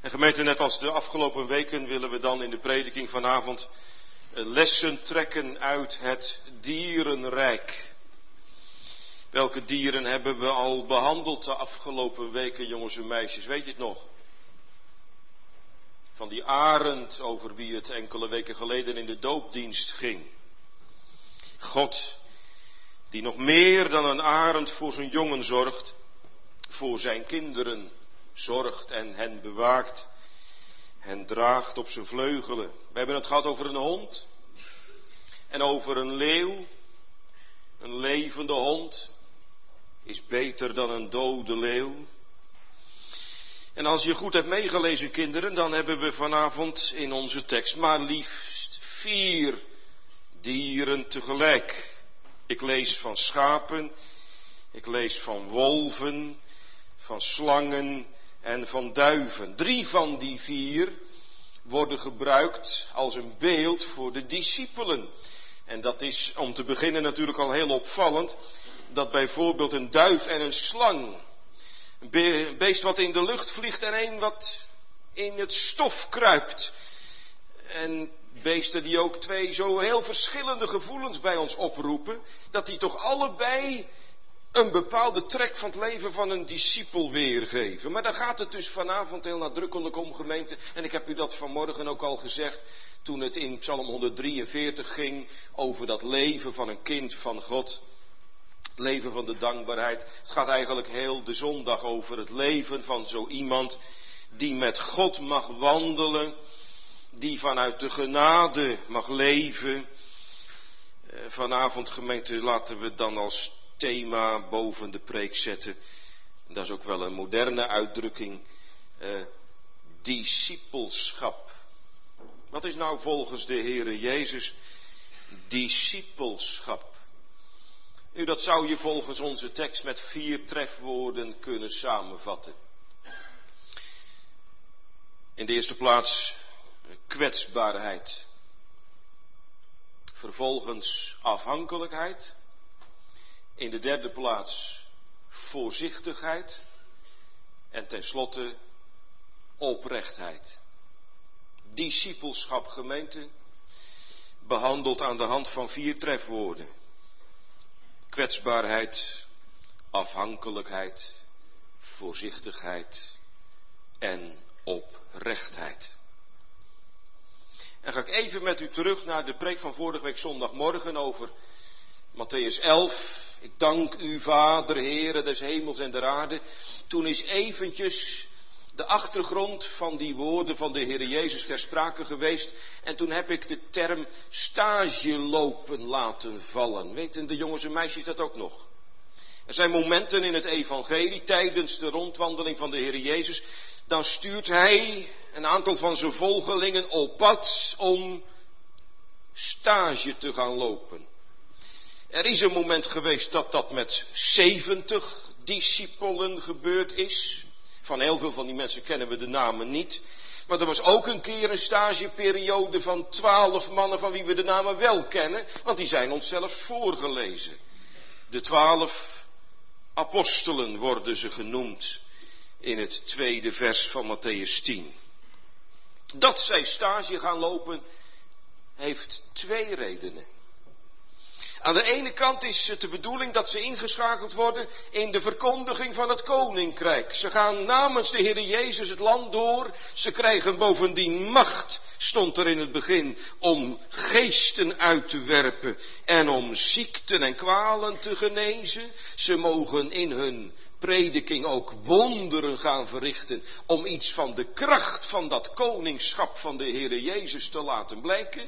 En gemeente, net als de afgelopen weken willen we dan in de prediking vanavond lessen trekken uit het dierenrijk. Welke dieren hebben we al behandeld de afgelopen weken, jongens en meisjes? Weet je het nog? Van die arend over wie het enkele weken geleden in de doopdienst ging. God, die nog meer dan een arend voor zijn jongen zorgt, voor zijn kinderen zorgt en hen bewaakt, hen draagt op zijn vleugelen. We hebben het gehad over een hond en over een leeuw. Een levende hond is beter dan een dode leeuw. En als je goed hebt meegelezen, kinderen, dan hebben we vanavond in onze tekst maar liefst 4 dieren tegelijk. Ik lees van schapen, ik lees van wolven, van slangen en van duiven. 3 van die 4 worden gebruikt als een beeld voor de discipelen. En dat is om te beginnen natuurlijk al heel opvallend, dat bijvoorbeeld een duif en een slang, een beest wat in de lucht vliegt en een wat in het stof kruipt. En beesten die ook 2 zo heel verschillende gevoelens bij ons oproepen, dat die toch allebei een bepaalde trek van het leven van een discipel weergeven. Maar daar gaat het dus vanavond heel nadrukkelijk om, gemeente. En ik heb u dat vanmorgen ook al gezegd, toen het in Psalm 143 ging over dat leven van een kind van God. Het leven van de dankbaarheid. Het gaat eigenlijk heel de zondag over het leven van zo iemand die met God mag wandelen, die vanuit de genade mag leven. Vanavond, gemeente, laten we dan als thema boven de preek zetten. Dat is ook wel een moderne uitdrukking. Discipelschap. Wat is nou volgens de Heere Jezus discipelschap? Nu, dat zou je volgens onze tekst met 4 trefwoorden kunnen samenvatten. In de eerste plaats kwetsbaarheid. Vervolgens afhankelijkheid. In de derde plaats voorzichtigheid. En tenslotte oprechtheid. Discipelschap, gemeente, behandeld aan de hand van 4 trefwoorden. Kwetsbaarheid, afhankelijkheid, voorzichtigheid en oprechtheid. En ga ik even met u terug naar de preek van vorige week zondagmorgen over Mattheüs 11. Ik dank u, Vader, Heere des hemels en der aarde. Toen is eventjes de achtergrond van die woorden van de Heere Jezus ter sprake geweest. En toen heb ik de term stage lopen laten vallen. Weten de jongens en meisjes dat ook nog? Er zijn momenten in het evangelie, tijdens de rondwandeling van de Heere Jezus, dan stuurt hij een aantal van zijn volgelingen op pad om stage te gaan lopen. Er is een moment geweest dat dat met 70 discipelen gebeurd is. Van heel veel van die mensen kennen we de namen niet. Maar er was ook een keer een stageperiode van 12 mannen van wie we de namen wel kennen. Want die zijn ons zelfs voorgelezen. De 12 apostelen worden ze genoemd in het 2e vers van Mattheüs 10. Dat zij stage gaan lopen heeft 2 redenen. Aan de ene kant is het de bedoeling dat ze ingeschakeld worden in de verkondiging van het koninkrijk. Ze gaan namens de Heer Jezus het land door. Ze krijgen bovendien macht, stond er in het begin, om geesten uit te werpen en om ziekten en kwalen te genezen. Ze mogen in hun prediking ook wonderen gaan verrichten om iets van de kracht van dat koningschap van de Heer Jezus te laten blijken.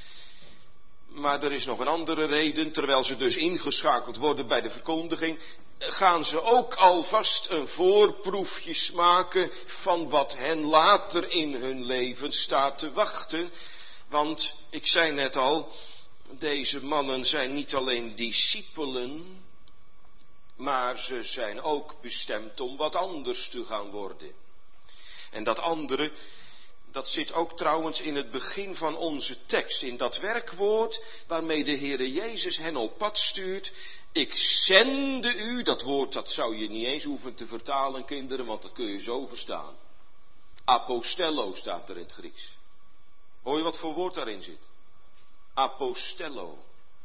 Maar er is nog een andere reden, terwijl ze dus ingeschakeld worden bij de verkondiging, gaan ze ook alvast een voorproefje smaken van wat hen later in hun leven staat te wachten. Want, ik zei net al, deze mannen zijn niet alleen discipelen, maar ze zijn ook bestemd om wat anders te gaan worden. En dat andere, dat zit ook trouwens in het begin van onze tekst, in dat werkwoord waarmee de Heere Jezus hen op pad stuurt. Ik zende u, dat woord dat zou je niet eens hoeven te vertalen, kinderen, want dat kun je zo verstaan. Apostello staat er in het Grieks. Hoor je wat voor woord daarin zit? Apostello.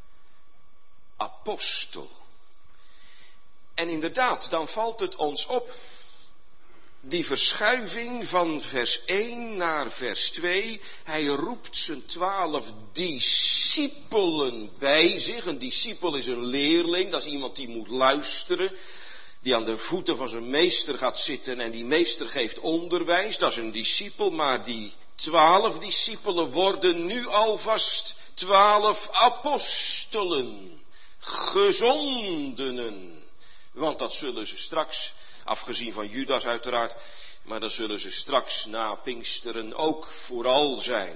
Apostel. En inderdaad, dan valt het ons op. Die verschuiving van vers 1 naar vers 2. Hij roept zijn 12 discipelen bij zich. Een discipel is een leerling. Dat is iemand die moet luisteren. Die aan de voeten van zijn meester gaat zitten en die meester geeft onderwijs. Dat is een discipel, maar die 12 discipelen worden nu alvast 12 apostelen. Gezondenen. Want dat zullen ze straks, afgezien van Judas uiteraard, maar dat zullen ze straks na Pinksteren ook vooral zijn.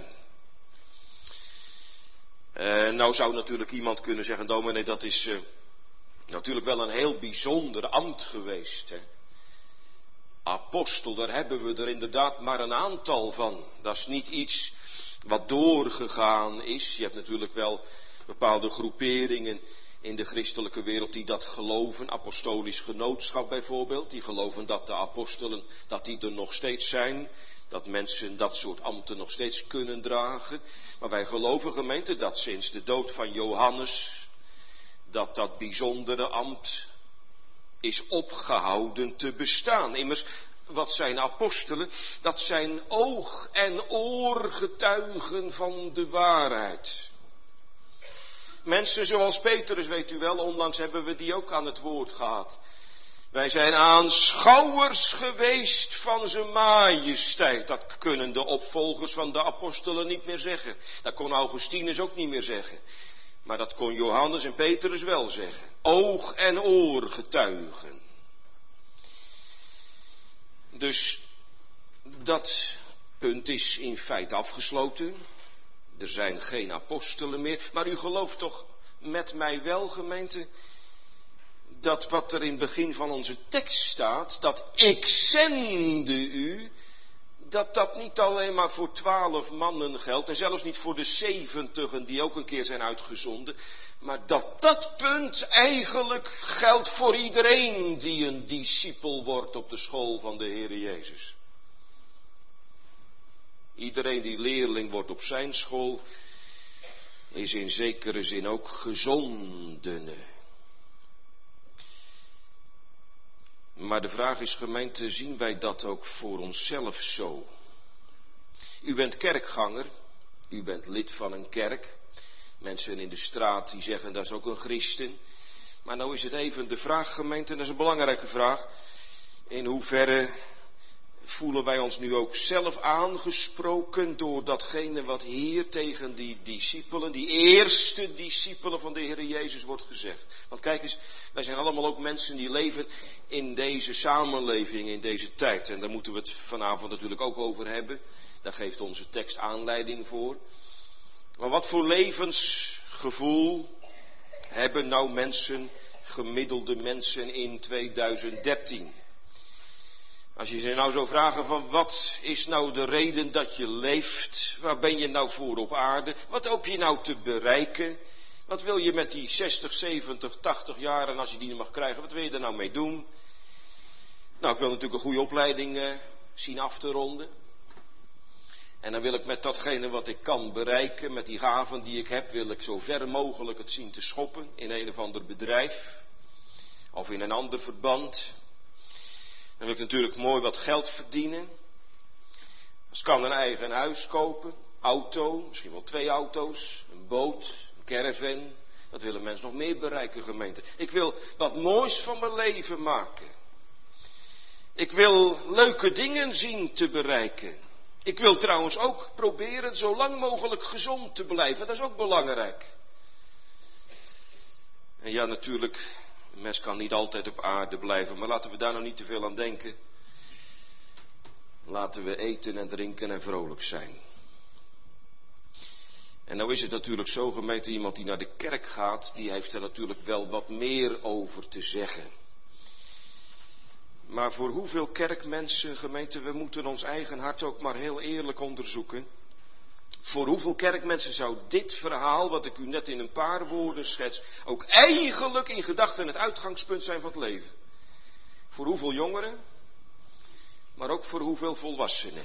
Nou zou natuurlijk iemand kunnen zeggen, dominee, dat is natuurlijk wel een heel bijzonder ambt geweest. Hè? Apostel, daar hebben we er inderdaad maar een aantal van. Dat is niet iets wat doorgegaan is. Je hebt natuurlijk wel bepaalde groeperingen in de christelijke wereld die dat geloven. Apostolisch genootschap bijvoorbeeld. Die geloven dat de apostelen, dat die er nog steeds zijn. Dat mensen dat soort ambten nog steeds kunnen dragen. Maar wij geloven, gemeente, dat sinds de dood van Johannes dat bijzondere ambt is opgehouden te bestaan. Immers, wat zijn apostelen? Dat zijn oog- en oorgetuigen van de waarheid. Mensen zoals Petrus, weet u wel, onlangs hebben we die ook aan het woord gehad. Wij zijn aanschouwers geweest van zijn majesteit. Dat kunnen de opvolgers van de apostelen niet meer zeggen. Dat kon Augustinus ook niet meer zeggen. Maar dat kon Johannes en Petrus wel zeggen. Oog- en oorgetuigen. Dus dat punt is in feite afgesloten. Er zijn geen apostelen meer. Maar u gelooft toch met mij wel, gemeente, dat wat er in het begin van onze tekst staat, dat ik zende u, dat niet alleen maar voor 12 mannen geldt, en zelfs niet voor de 70 die ook een keer zijn uitgezonden, maar dat punt eigenlijk geldt voor iedereen die een discipel wordt op de school van de Heere Jezus. Iedereen die leerling wordt op zijn school, is in zekere zin ook gezondene. Maar de vraag is, gemeente, zien wij dat ook voor onszelf zo? U bent kerkganger, u bent lid van een kerk. Mensen in de straat die zeggen, dat is ook een christen. Maar nou is het even de vraag, gemeente, en dat is een belangrijke vraag. In hoeverre voelen wij ons nu ook zelf aangesproken door datgene wat hier tegen die discipelen, die eerste discipelen van de Heer Jezus wordt gezegd. Want kijk eens, wij zijn allemaal ook mensen die leven in deze samenleving, in deze tijd. En daar moeten we het vanavond natuurlijk ook over hebben. Daar geeft onze tekst aanleiding voor. Maar wat voor levensgevoel hebben nou mensen, gemiddelde mensen in 2013? Als je ze nou zou vragen van wat is nou de reden dat je leeft? Waar ben je nou voor op aarde? Wat hoop je nou te bereiken? Wat wil je met die 60, 70, 80 jaar en als je die mag krijgen, wat wil je er nou mee doen? Nou, ik wil natuurlijk een goede opleiding zien af te ronden. En dan wil ik met datgene wat ik kan bereiken, met die gaven die ik heb, wil ik zo ver mogelijk het zien te schoppen in een of ander bedrijf. Of in een ander verband. Dan wil ik natuurlijk mooi wat geld verdienen. Dus kan een eigen huis kopen, auto, misschien wel 2 auto's, een boot, een caravan. Dat willen mensen nog meer bereiken, gemeente. Ik wil wat moois van mijn leven maken. Ik wil leuke dingen zien te bereiken. Ik wil trouwens ook proberen zo lang mogelijk gezond te blijven. Dat is ook belangrijk. En ja, natuurlijk, een mens kan niet altijd op aarde blijven, maar laten we daar nou niet te veel aan denken. Laten we eten en drinken en vrolijk zijn. En nou is het natuurlijk zo, gemeente, iemand die naar de kerk gaat, die heeft er natuurlijk wel wat meer over te zeggen. Maar voor hoeveel kerkmensen, gemeente, we moeten ons eigen hart ook maar heel eerlijk onderzoeken. Voor hoeveel kerkmensen zou dit verhaal, wat ik u net in een paar woorden schets, ook eigenlijk in gedachten het uitgangspunt zijn van het leven? Voor hoeveel jongeren? maar ook voor hoeveel volwassenen.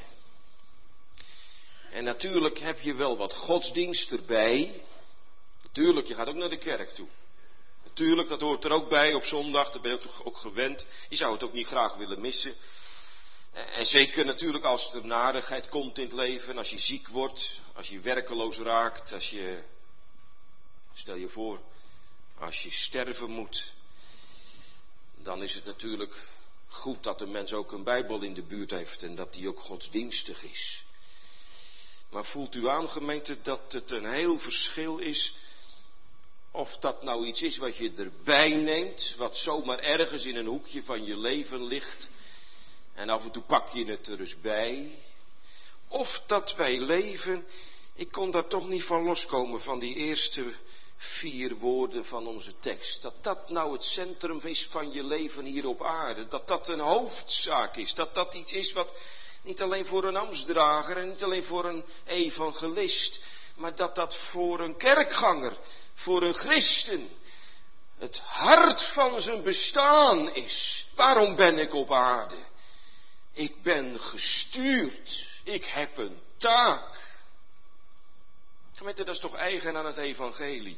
En natuurlijk heb je wel wat godsdienst erbij. Natuurlijk, je gaat ook naar de kerk toe. Natuurlijk, dat hoort er ook bij op zondag, daar ben je ook gewend. Je zou het ook niet graag willen missen. En zeker natuurlijk als er narigheid komt in het leven, als je ziek wordt, als je werkeloos raakt, stel je voor, als je sterven moet, dan is het natuurlijk goed dat een mens ook een Bijbel in de buurt heeft en dat die ook godsdienstig is. Maar voelt u aan, gemeente, dat het een heel verschil is of dat nou iets is wat je erbij neemt, wat zomaar ergens in een hoekje van je leven ligt en af en toe pak je het er eens bij. Of dat wij leven, ik kon daar toch niet van loskomen van die eerste 4 woorden van onze tekst. Dat dat nou het centrum is van je leven hier op aarde. Dat dat een hoofdzaak is. Dat dat iets is wat niet alleen voor een ambtsdrager en niet alleen voor een evangelist, maar dat dat voor een kerkganger, voor een christen, het hart van zijn bestaan is. Waarom ben ik op aarde? Ik ben gestuurd. Ik heb een taak. Gemeente, dat is toch eigen aan het evangelie.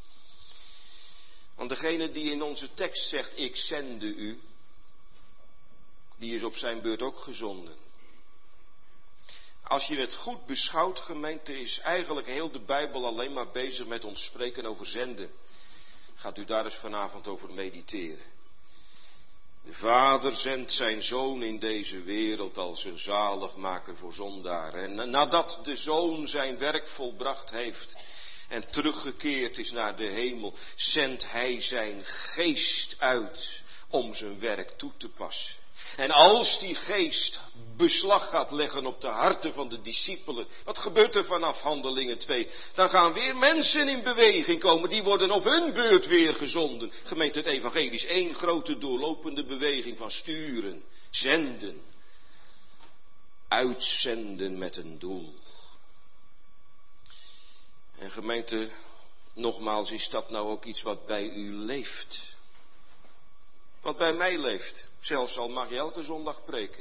Want degene die in onze tekst zegt, ik zende u, die is op zijn beurt ook gezonden. Als je het goed beschouwt, gemeente, is eigenlijk heel de Bijbel alleen maar bezig met ons spreken over zenden. Gaat u daar eens vanavond over mediteren. De Vader zendt zijn Zoon in deze wereld als een zaligmaker voor zondaren. En nadat de Zoon zijn werk volbracht heeft en teruggekeerd is naar de hemel, zendt hij zijn geest uit om zijn werk toe te passen. En als die geest beslag gaat leggen op de harten van de discipelen, wat gebeurt er vanaf Handelingen 2? Dan gaan weer mensen in beweging komen, die worden op hun beurt weer gezonden. Gemeente, het evangelie is 1 grote doorlopende beweging van sturen, zenden, uitzenden met een doel. En gemeente, nogmaals, is dat nou ook iets wat bij u leeft? Wat bij mij leeft? Zelfs al mag je elke zondag preken.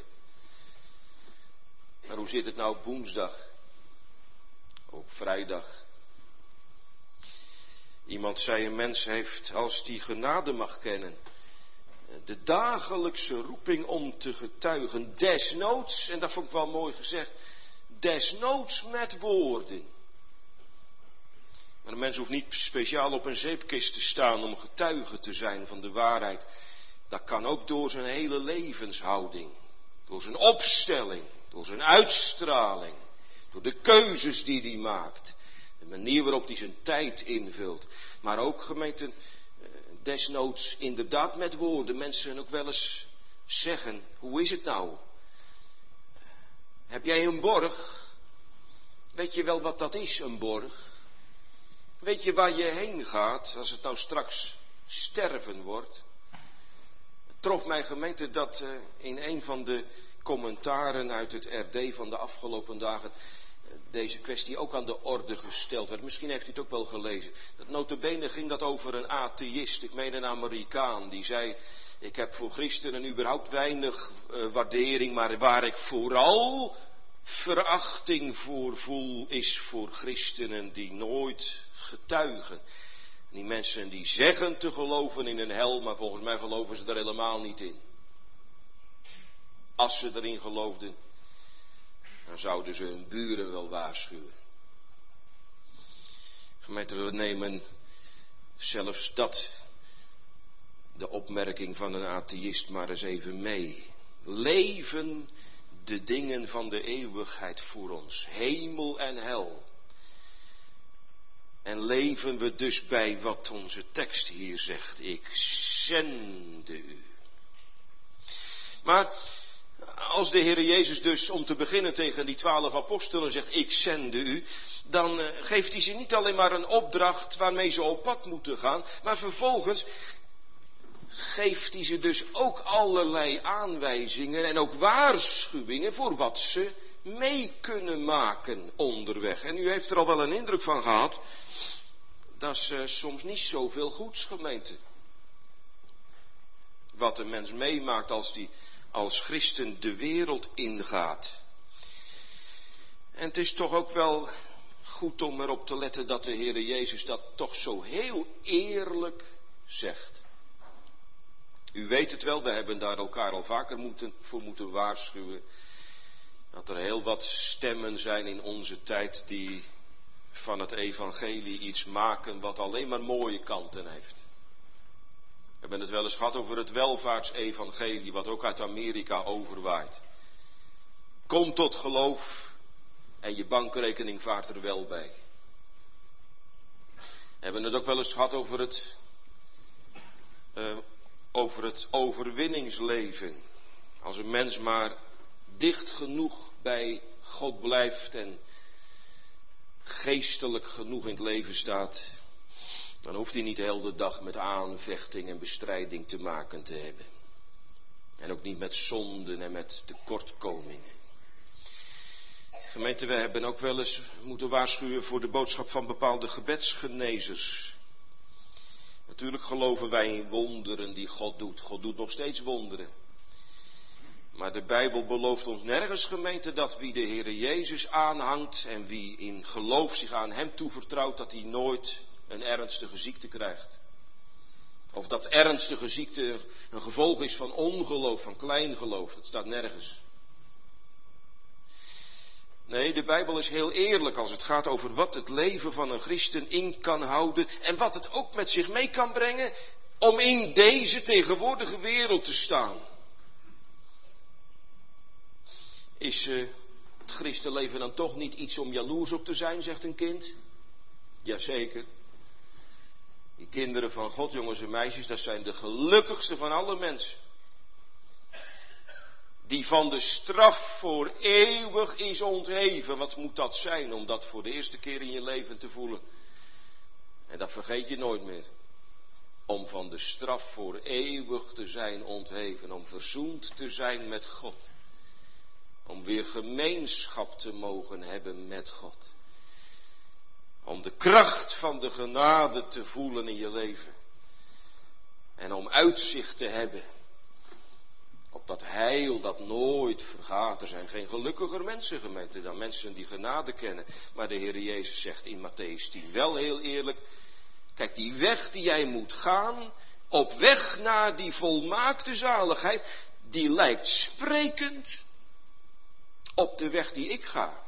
Maar hoe zit het nou op woensdag? Op vrijdag? Iemand zei, een mens heeft, als die genade mag kennen, de dagelijkse roeping om te getuigen, desnoods, en dat vond ik wel mooi gezegd, desnoods met woorden. Maar een mens hoeft niet speciaal op een zeepkist te staan om getuige te zijn van de waarheid. Dat kan ook door zijn hele levenshouding, door zijn opstelling, door zijn uitstraling, door de keuzes die hij maakt, de manier waarop hij zijn tijd invult. Maar ook, gemeente, desnoods inderdaad met woorden. Mensen ook wel eens zeggen, hoe is het nou? Heb jij een borg? Weet je wel wat dat is, een borg? Weet je waar je heen gaat als het nou straks sterven wordt? Trof mij, gemeente, dat in een van de commentaren uit het RD van de afgelopen dagen deze kwestie ook aan de orde gesteld werd. Misschien heeft u het ook wel gelezen. Dat nota bene ging dat over een atheïst, ik meen een Amerikaan, die zei, ik heb voor christenen überhaupt weinig waardering, maar waar ik vooral verachting voor voel, is voor christenen die nooit getuigen. Die mensen die zeggen te geloven in een hel, maar volgens mij geloven ze er helemaal niet in. Als ze erin geloofden, dan zouden ze hun buren wel waarschuwen. Gemeente, we nemen zelfs dat, de opmerking van een atheïst, maar eens even mee. Leven de dingen van de eeuwigheid voor ons, hemel en hel. En leven we dus bij wat onze tekst hier zegt. Ik zende u. Maar als de Heer Jezus dus om te beginnen tegen die 12 apostelen zegt, ik zende u, dan geeft hij ze niet alleen maar een opdracht waarmee ze op pad moeten gaan, maar vervolgens geeft hij ze dus ook allerlei aanwijzingen en ook waarschuwingen voor wat ze mee kunnen maken onderweg. En u heeft er al wel een indruk van gehad, dat is soms niet zoveel goeds, gemeente. Wat een mens meemaakt als christen de wereld ingaat. En het is toch ook wel goed om erop te letten dat de Heere Jezus dat toch zo heel eerlijk zegt. U weet het wel, we hebben daar elkaar al vaker voor moeten waarschuwen. Dat er heel wat stemmen zijn in onze tijd die van het evangelie iets maken wat alleen maar mooie kanten heeft. We hebben het wel eens gehad over het welvaartsevangelie wat ook uit Amerika overwaait. Kom tot geloof en je bankrekening vaart er wel bij. We hebben het ook wel eens gehad over het overwinningsleven. Als een mens maar dicht genoeg bij God blijft en geestelijk genoeg in het leven staat, dan hoeft hij niet de hele dag met aanvechting en bestrijding te maken te hebben. En ook niet met zonden en met tekortkomingen. Gemeente, we hebben ook wel eens moeten waarschuwen voor de boodschap van bepaalde gebedsgenezers. Natuurlijk geloven wij in wonderen die God doet. God doet nog steeds wonderen. Maar de Bijbel belooft ons nergens, gemeente, dat wie de Heere Jezus aanhangt en wie in geloof zich aan hem toevertrouwt, dat hij nooit een ernstige ziekte krijgt. Of dat ernstige ziekte een gevolg is van ongeloof, van kleingeloof. Dat staat nergens. Nee, de Bijbel is heel eerlijk als het gaat over wat het leven van een christen in kan houden en wat het ook met zich mee kan brengen om in deze tegenwoordige wereld te staan. Is het christenleven dan toch niet iets om jaloers op te zijn, zegt een kind? Jazeker. Die kinderen van God, jongens en meisjes, dat zijn de gelukkigste van alle mensen. Die van de straf voor eeuwig is ontheven. Wat moet dat zijn om dat voor de eerste keer in je leven te voelen? En dat vergeet je nooit meer. Om van de straf voor eeuwig te zijn ontheven. Om verzoend te zijn met God. Om weer gemeenschap te mogen hebben met God. Om de kracht van de genade te voelen in je leven. En om uitzicht te hebben op dat heil dat nooit vergaat. Er zijn geen gelukkiger mensen, gemeente, dan mensen die genade kennen. Maar de Heer Jezus zegt in Mattheüs 10 wel heel eerlijk. Kijk, die weg die jij moet gaan, op weg naar die volmaakte zaligheid, die lijkt sprekend op de weg die ik ga.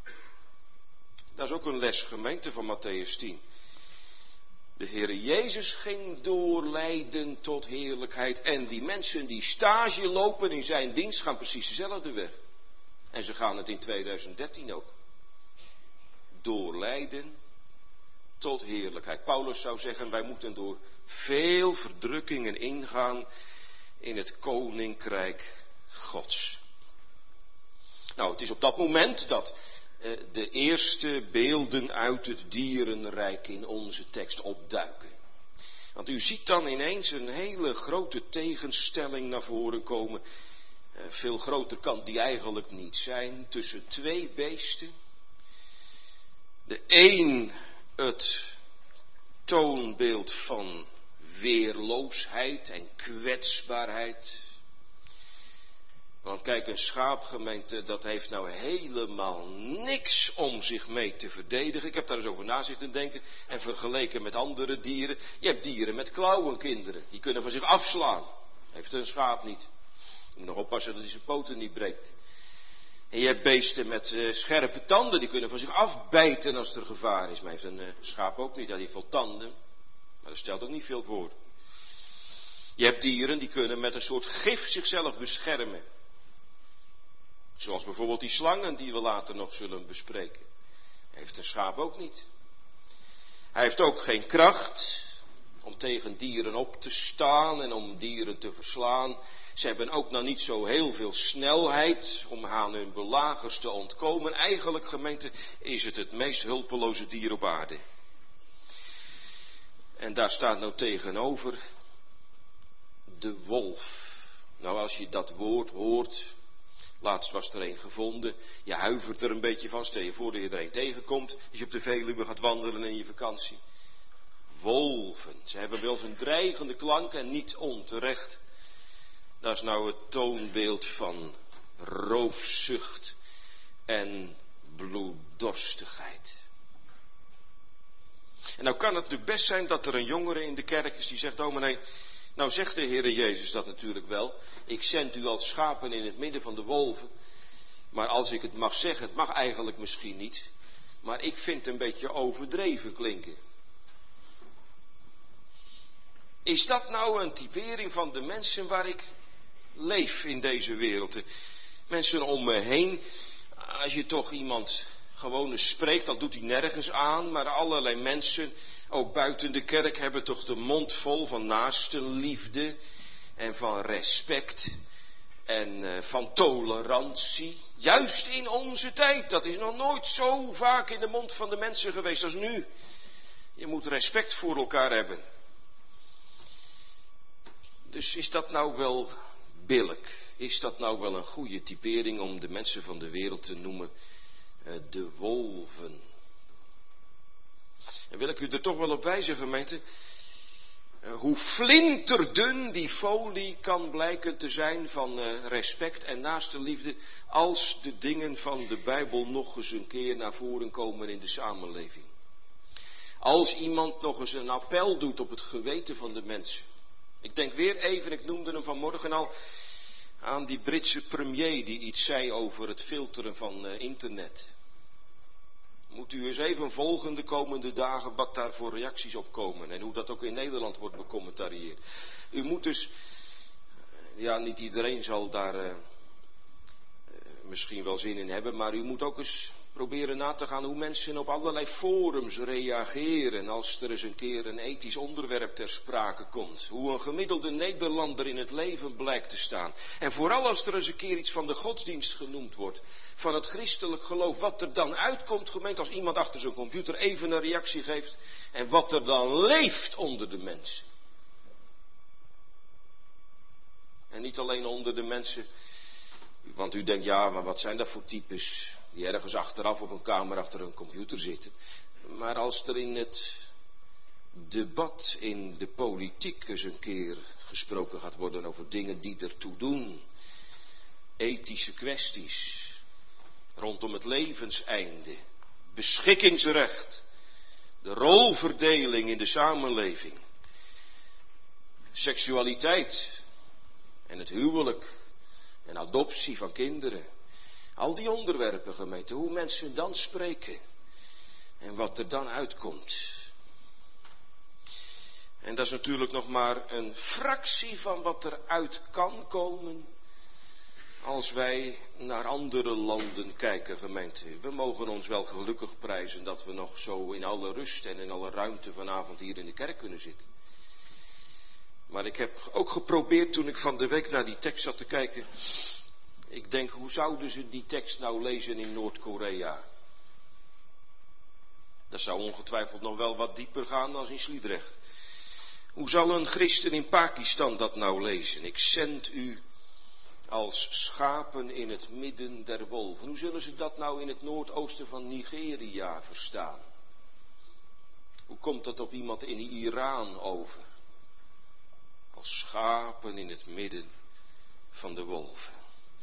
Dat is ook een les, gemeente, van Mattheüs 10. De Heere Jezus ging door lijden tot heerlijkheid. En die mensen die stage lopen in zijn dienst gaan precies dezelfde weg. En ze gaan het in 2013 ook. Door lijden tot heerlijkheid. Paulus zou zeggen, wij moeten door veel verdrukkingen ingaan in het koninkrijk Gods. Nou, het is op dat moment dat de eerste beelden uit het dierenrijk in onze tekst opduiken. Want u ziet dan ineens een hele grote tegenstelling naar voren komen. Veel groter kan die eigenlijk niet zijn. Tussen twee beesten. De een het toonbeeld van weerloosheid en kwetsbaarheid. Want kijk, een schaapgemeente, dat heeft nou helemaal niks om zich mee te verdedigen. Ik heb daar eens over na zitten denken en vergeleken met andere dieren. Je hebt dieren met klauwen, kinderen. Die kunnen van zich afslaan. Heeft een schaap niet. Je moet nog oppassen dat hij zijn poten niet breekt. En je hebt beesten met scherpe tanden, die kunnen van zich afbijten als er gevaar is. Maar heeft een schaap ook niet, dat heeft wel tanden. Maar dat stelt ook niet veel voor. Je hebt dieren die kunnen met een soort gif zichzelf beschermen. Zoals bijvoorbeeld die slangen die we later nog zullen bespreken. Heeft een schaap ook niet. Hij heeft ook geen kracht om tegen dieren op te staan en om dieren te verslaan. Ze hebben ook nog niet zo heel veel snelheid om aan hun belagers te ontkomen. Eigenlijk, gemeente, is het meest hulpeloze dier op aarde. En daar staat nou tegenover de wolf. Nou, als je dat woord hoort, laatst was er een gevonden, je huivert er een beetje van, stel je voor dat je er een tegenkomt, als je op de Veluwe gaat wandelen in je vakantie. Wolven, ze hebben wel eens een dreigende klank en niet onterecht. Dat is nou het toonbeeld van roofzucht en bloeddorstigheid. En nou kan het natuurlijk best zijn dat er een jongere in de kerk is die zegt, dominee, nou zegt de Heere Jezus dat natuurlijk wel. Ik zend u als schapen in het midden van de wolven. Maar als ik het mag zeggen, het mag eigenlijk misschien niet. Maar ik vind het een beetje overdreven klinken. Is dat nou een typering van de mensen waar ik leef in deze wereld? De mensen om me heen, als je toch iemand gewoon eens spreekt, dan doet hij nergens aan. Maar allerlei mensen, ook buiten de kerk, hebben toch de mond vol van naastenliefde en van respect en van tolerantie. Juist in onze tijd, dat is nog nooit zo vaak in de mond van de mensen geweest als nu. Je moet respect voor elkaar hebben. Dus is dat nou wel billijk? Is dat nou wel een goede typering om de mensen van de wereld te noemen de wolven? En wil ik u er toch wel op wijzen, gemeente, hoe flinterdun die folie kan blijken te zijn van respect en naastenliefde, als de dingen van de Bijbel nog eens een keer naar voren komen in de samenleving. Als iemand nog eens een appel doet op het geweten van de mensen. Ik denk weer even, ik noemde hem vanmorgen al, aan die Britse premier die iets zei over het filteren van internet. Moet u eens even volgen de komende dagen wat daar voor reacties op komen en hoe dat ook in Nederland wordt becommentarieerd. U moet dus, ja, niet iedereen zal daar misschien wel zin in hebben, maar u moet ook eens proberen na te gaan hoe mensen op allerlei forums reageren als er eens een keer een ethisch onderwerp ter sprake komt. Hoe een gemiddelde Nederlander in het leven blijkt te staan. En vooral als er eens een keer iets van de godsdienst genoemd wordt, van het christelijk geloof, wat er dan uitkomt, gemeente, als iemand achter zijn computer even een reactie geeft en wat er dan leeft onder de mensen. En niet alleen onder de mensen, want u denkt, ja, maar wat zijn dat voor types die ergens achteraf op een kamer achter een computer zitten. Maar als er in het debat in de politiek eens een keer gesproken gaat worden over dingen die ertoe doen, ethische kwesties rondom het levenseinde, beschikkingsrecht, de rolverdeling in de samenleving, seksualiteit en het huwelijk en adoptie van kinderen. Al die onderwerpen, gemeente, hoe mensen dan spreken en wat er dan uitkomt. En dat is natuurlijk nog maar een fractie van wat er uit kan komen als wij naar andere landen kijken, gemeente. We mogen ons wel gelukkig prijzen dat we nog zo in alle rust en in alle ruimte vanavond hier in de kerk kunnen zitten. Maar ik heb ook geprobeerd toen ik van de week naar die tekst zat te kijken. Ik denk, hoe zouden ze die tekst nou lezen in Noord-Korea? Dat zou ongetwijfeld nog wel wat dieper gaan dan in Sliedrecht. Hoe zal een christen in Pakistan dat nou lezen? Ik zend u als schapen in het midden der wolven. Hoe zullen ze dat nou in het noordoosten van Nigeria verstaan? Hoe komt dat op iemand in Iran over? Als schapen in het midden van de wolven.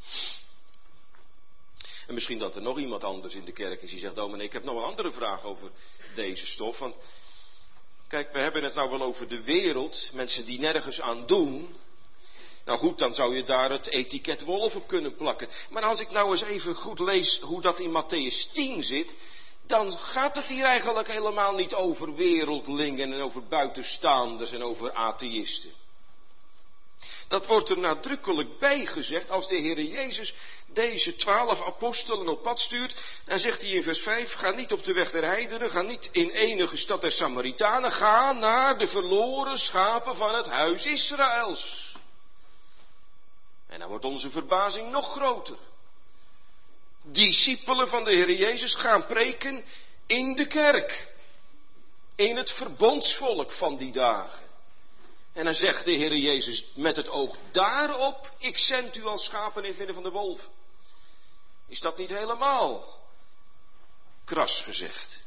En misschien dat er nog iemand anders in de kerk is die zegt, dominee, ik heb nog een andere vraag over deze stof. Want kijk, we hebben het nou wel over de wereld, mensen die nergens aan doen. Nou goed, dan zou je daar het etiket wolf op kunnen plakken. Maar als ik nou eens even goed lees hoe dat in Mattheüs 10 zit, dan gaat het hier eigenlijk helemaal niet over wereldlingen en over buitenstaanders en over atheïsten. Dat wordt er nadrukkelijk bij gezegd als de Heer Jezus deze 12 apostelen op pad stuurt. Dan zegt hij in vers 5, ga niet op de weg der heidenen, ga niet in enige stad der Samaritanen, ga naar de verloren schapen van het huis Israëls. En dan wordt onze verbazing nog groter. Discipelen van de Heer Jezus gaan preken in de kerk. In het verbondsvolk van die dagen. En dan zegt de Heer Jezus met het oog daarop, ik zend u als schapen in het midden van de wolven. Is dat niet helemaal kras gezegd?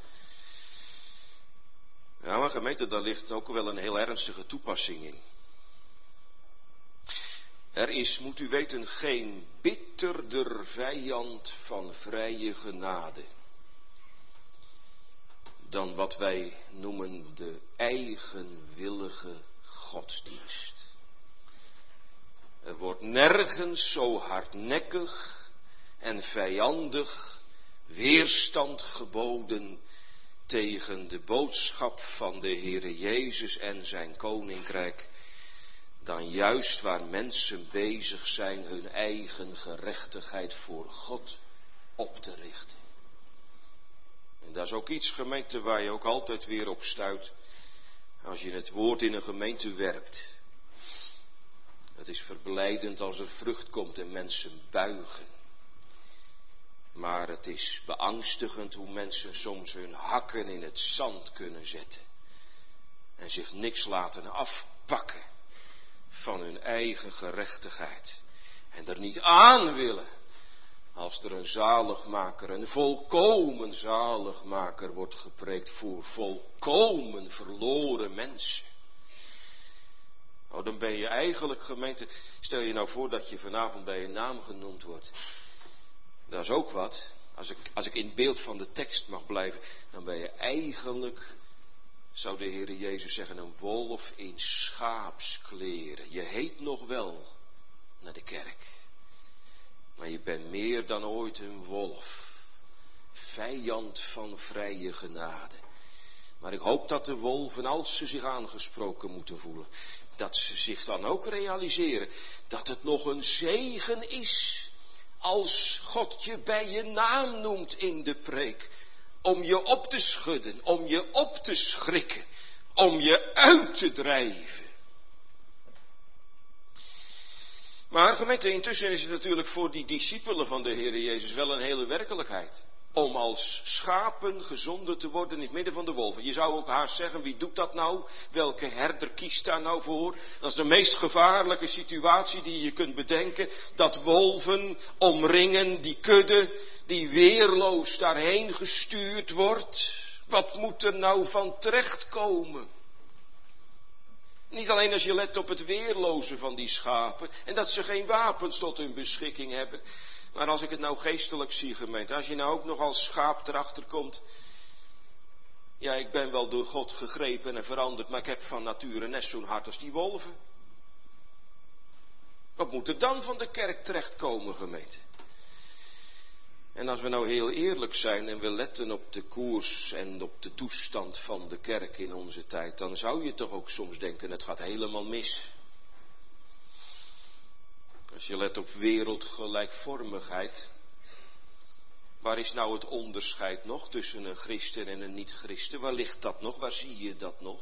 Ja, maar gemeente, daar ligt ook wel een heel ernstige toepassing in. Er is, moet u weten, geen bitterder vijand van vrije genade dan wat wij noemen de eigenwillige godsdienst. Er wordt nergens zo hardnekkig en vijandig weerstand geboden tegen de boodschap van de Heere Jezus en zijn koninkrijk, dan juist waar mensen bezig zijn hun eigen gerechtigheid voor God op te richten. En dat is ook iets, gemeente, waar je ook altijd weer op stuit als je het woord in een gemeente werpt. Het is verblijdend als er vrucht komt en mensen buigen. Maar het is beangstigend hoe mensen soms hun hakken in het zand kunnen zetten. En zich niks laten afpakken van hun eigen gerechtigheid. En er niet aan willen als er een zaligmaker, een volkomen zaligmaker wordt gepreekt voor volkomen verloren mensen. Oh, dan ben je eigenlijk, gemeente, stel je nou voor dat je vanavond bij je naam genoemd wordt. Dat is ook wat. Als ik in het beeld van de tekst mag blijven, dan ben je eigenlijk, zou de Heere Jezus zeggen, een wolf in schaapskleren. Je heet nog wel naar de kerk, maar je bent meer dan ooit een wolf. Vijand van vrije genade. Maar ik hoop dat de wolven, als ze zich aangesproken moeten voelen, dat ze zich dan ook realiseren dat het nog een zegen is als God je bij je naam noemt in de preek. Om je op te schudden, om je op te schrikken, om je uit te drijven. Maar gemeente, intussen is het natuurlijk voor die discipelen van de Heer Jezus wel een hele werkelijkheid. Om als schapen gezonden te worden in het midden van de wolven. Je zou ook haast zeggen, wie doet dat nou? Welke herder kiest daar nou voor? Dat is de meest gevaarlijke situatie die je kunt bedenken. Dat wolven omringen die kudde die weerloos daarheen gestuurd wordt. Wat moet er nou van terechtkomen? Niet alleen als je let op het weerloze van die schapen en dat ze geen wapens tot hun beschikking hebben. Maar als ik het nou geestelijk zie, gemeente, als je nou ook nog als schaap erachter komt. Ja, ik ben wel door God gegrepen en veranderd, maar ik heb van nature net zo'n hart als die wolven. Wat moet er dan van de kerk terechtkomen, gemeente? En als we nou heel eerlijk zijn en we letten op de koers en op de toestand van de kerk in onze tijd, dan zou je toch ook soms denken, het gaat helemaal mis. Als je let op wereldgelijkvormigheid, waar is nou het onderscheid nog tussen een christen en een niet-christen? Waar ligt dat nog? Waar zie je dat nog?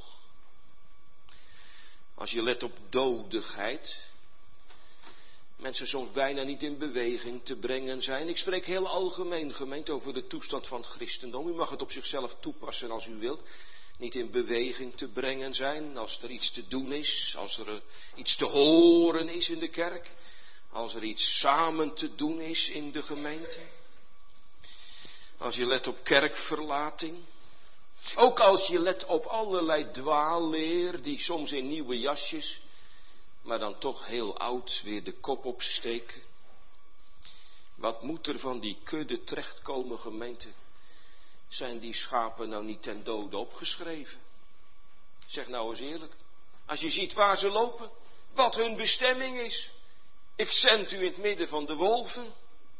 Als je let op dodigheid, mensen soms bijna niet in beweging te brengen zijn. Ik spreek heel algemeen, gemeente, over de toestand van het christendom. U mag het op zichzelf toepassen als u wilt. Niet in beweging te brengen zijn als er iets te doen is, als er iets te horen is in de kerk. Als er iets samen te doen is in de gemeente. Als je let op kerkverlating. Ook als je let op allerlei dwaalleer die soms in nieuwe jasjes, maar dan toch heel oud weer de kop opsteken. Wat moet er van die kudde terechtkomen, gemeente? Zijn die schapen nou niet ten dode opgeschreven? Zeg nou eens eerlijk. Als je ziet waar ze lopen, wat hun bestemming is. Ik zend u in het midden van de wolven.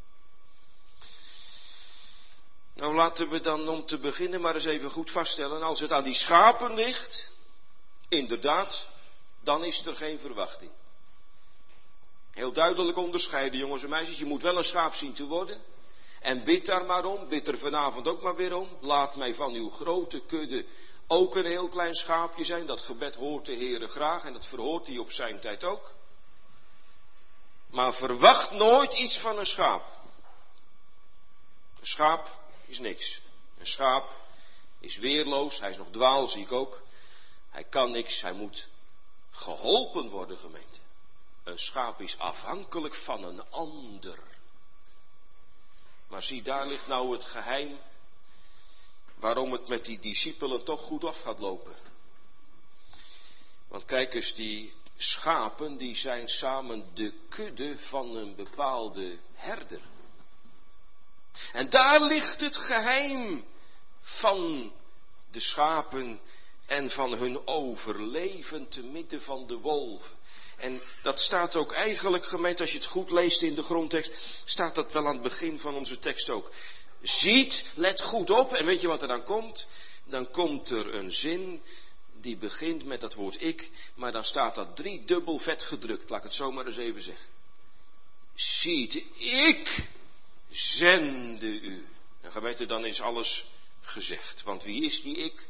Nou, laten we dan om te beginnen maar eens even goed vaststellen. Als het aan die schapen ligt, inderdaad, dan is er geen verwachting. Heel duidelijk onderscheiden, jongens en meisjes. Je moet wel een schaap zien te worden. En bid daar maar om. Bid er vanavond ook maar weer om. Laat mij van uw grote kudde ook een heel klein schaapje zijn. Dat gebed hoort de Heere graag en dat verhoort hij op zijn tijd ook. Maar verwacht nooit iets van een schaap. Een schaap is niks. Een schaap is weerloos. Hij is nog dwaalziek ook. Hij kan niks. Hij moet geholpen worden, gemeente. Een schaap is afhankelijk van een ander. Maar zie, daar ligt nou het geheim waarom het met die discipelen toch goed af gaat lopen. Want kijk eens, die Schapen die zijn samen de kudde van een bepaalde herder. En daar ligt het geheim van de schapen en van hun overleven te midden van de wolven. En dat staat ook eigenlijk, gemeente, als je het goed leest in de grondtekst, staat dat wel aan het begin van onze tekst ook. Ziet, let goed op, en weet je wat er dan komt? Dan komt er een zin die begint met dat woord ik, maar dan staat dat 3 dubbel vet gedrukt, laat ik het zo maar eens even zeggen. Ziet, ik zende u. En gemeente, dan is alles gezegd. Want wie is die ik?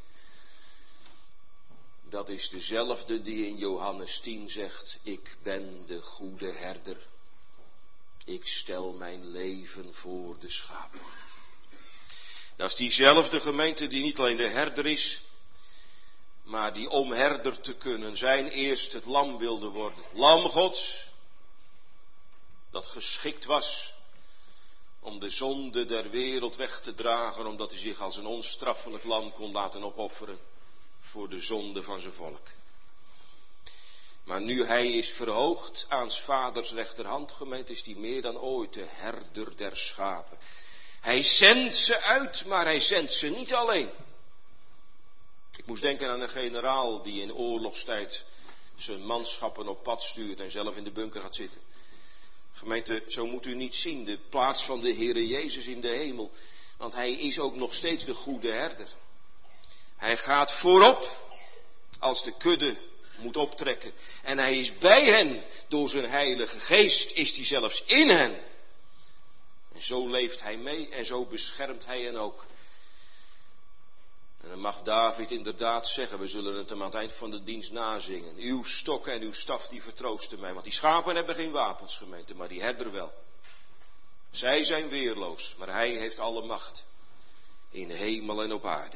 Dat is dezelfde die in Johannes 10 zegt, ik ben de goede herder. Ik stel mijn leven voor de schapen. Dat is diezelfde gemeente die niet alleen de herder is, maar die om herder te kunnen zijn eerst het lam wilde worden. Lam Gods, dat geschikt was om de zonde der wereld weg te dragen, omdat hij zich als een onstraffelijk lam kon laten opofferen voor de zonde van zijn volk. Maar nu hij is verhoogd aan 's vaders rechterhand, gemeente, is hij meer dan ooit de herder der schapen. Hij zendt ze uit, maar hij zendt ze niet alleen. Ik moest denken aan een generaal die in oorlogstijd zijn manschappen op pad stuurt en zelf in de bunker gaat zitten. Gemeente, zo moet u niet zien de plaats van de Heere Jezus in de hemel, want hij is ook nog steeds de goede herder. Hij gaat voorop als de kudde moet optrekken. En hij is bij hen, door zijn heilige geest is hij zelfs in hen. En zo leeft hij mee en zo beschermt hij hen ook. En dan mag David inderdaad zeggen, we zullen het hem aan het eind van de dienst nazingen. Uw stok en uw staf die vertroosten mij. Want die schapen hebben geen wapens, gemeente, maar die herder wel. Zij zijn weerloos, maar hij heeft alle macht. In hemel en op aarde.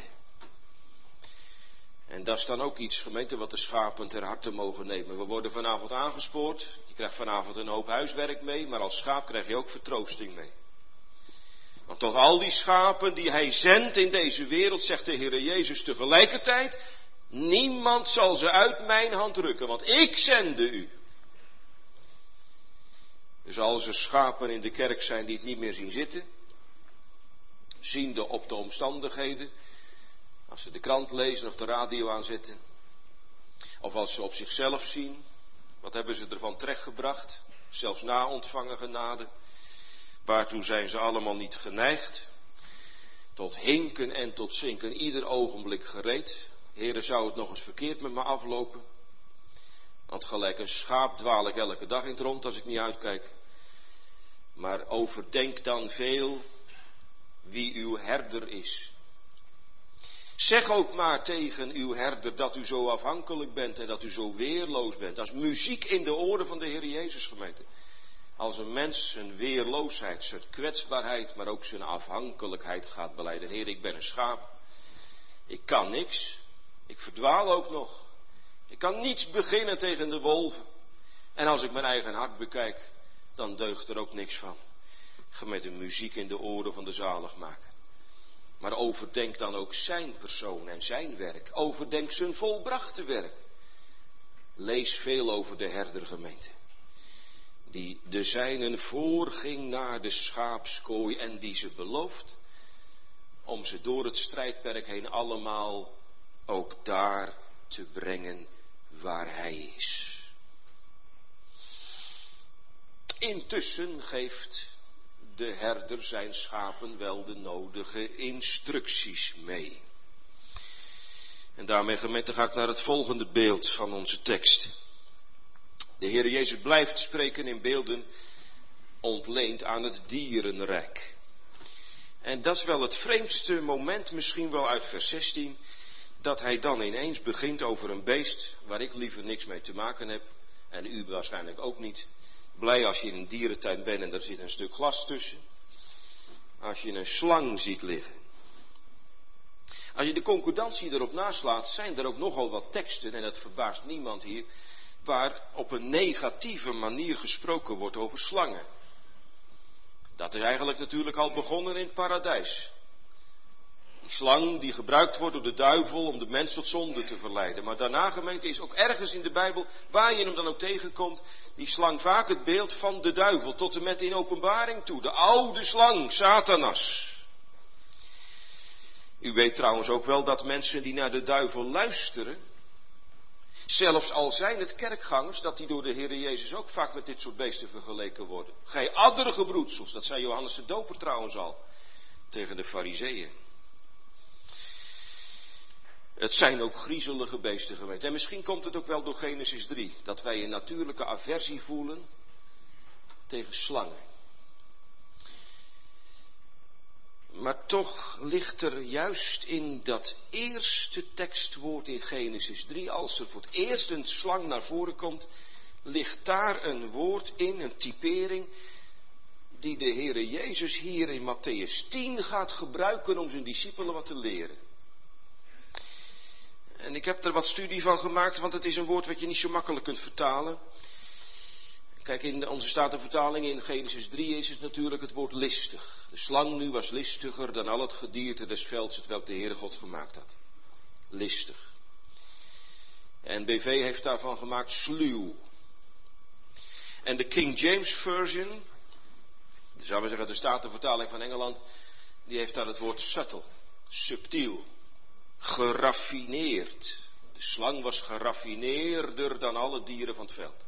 En dat is dan ook iets, gemeente, wat de schapen ter harte mogen nemen. We worden vanavond aangespoord. Je krijgt vanavond een hoop huiswerk mee, maar als schaap krijg je ook vertroosting mee. Want tot al die schapen die hij zendt in deze wereld, zegt de Heere Jezus tegelijkertijd, niemand zal ze uit mijn hand rukken, want ik zende u. Dus als er schapen in de kerk zijn die het niet meer zien zitten, ziende op de omstandigheden, als ze de krant lezen of de radio aanzetten, of als ze op zichzelf zien, wat hebben ze ervan terechtgebracht, zelfs na ontvangen genade, waartoe zijn ze allemaal niet geneigd, tot hinken en tot zinken, ieder ogenblik gereed. Heere, zou het nog eens verkeerd met me aflopen? Want gelijk een schaap dwaal ik elke dag in het rond als ik niet uitkijk. Maar overdenk dan veel wie uw herder is. Zeg ook maar tegen uw herder dat u zo afhankelijk bent en dat u zo weerloos bent. Dat is muziek in de oren van de Heer Jezus, gemeente. Als een mens zijn weerloosheid, zijn kwetsbaarheid, maar ook zijn afhankelijkheid gaat belijden. Heer, ik ben een schaap. Ik kan niks. Ik verdwaal ook nog. Ik kan niets beginnen tegen de wolven. En als ik mijn eigen hart bekijk, dan deugt er ook niks van. Gemeente, muziek in de oren van de zaligmaker. Maar overdenk dan ook zijn persoon en zijn werk. Overdenk zijn volbrachte werk. Lees veel over de herdergemeente. Die de zijnen voorging naar de schaapskooi en die ze belooft om ze door het strijdperk heen allemaal ook daar te brengen waar hij is. Intussen geeft de herder zijn schapen wel de nodige instructies mee. En daarmee, gemeente, ga ik naar het volgende beeld van onze tekst. De Heer Jezus blijft spreken in beelden ontleend aan het dierenrijk. En dat is wel het vreemdste moment, misschien wel uit vers 16, dat hij dan ineens begint over een beest waar ik liever niks mee te maken heb. En u waarschijnlijk ook niet. Blij als je in een dierentuin bent en er zit een stuk glas tussen. Als je een slang ziet liggen. Als je de concordantie erop naslaat, zijn er ook nogal wat teksten, en dat verbaast niemand hier, waar op een negatieve manier gesproken wordt over slangen. Dat is eigenlijk natuurlijk al begonnen in het paradijs. Die slang die gebruikt wordt door de duivel om de mens tot zonde te verleiden. Maar daarna, gemeente, is ook ergens in de Bijbel, waar je hem dan ook tegenkomt, die slang vaak het beeld van de duivel, tot en met in Openbaring toe. De oude slang, Satanas. U weet trouwens ook wel dat mensen die naar de duivel luisteren, zelfs al zijn het kerkgangers, dat die door de Heer Jezus ook vaak met dit soort beesten vergeleken worden. Gij adderige broedsels, dat zei Johannes de Doper trouwens al, tegen de Farizeeën. Het zijn ook griezelige beesten, gemeente. En misschien komt het ook wel door Genesis 3, dat wij een natuurlijke aversie voelen tegen slangen. Maar toch ligt er juist in dat eerste tekstwoord in Genesis 3, als er voor het eerst een slang naar voren komt, ligt daar een woord in, een typering, die de Heere Jezus hier in Mattheüs 10 gaat gebruiken om zijn discipelen wat te leren. En ik heb er wat studie van gemaakt, want het is een woord wat je niet zo makkelijk kunt vertalen. Kijk, in onze Statenvertaling in Genesis 3 is het natuurlijk het woord listig. De slang nu was listiger dan al het gedierte des velds, hetwelk de Heere God gemaakt had. Listig. En BV heeft daarvan gemaakt sluw. En de King James Version, zouden we zeggen de Statenvertaling van Engeland, die heeft daar het woord subtle, subtiel, geraffineerd. De slang was geraffineerder dan alle dieren van het veld.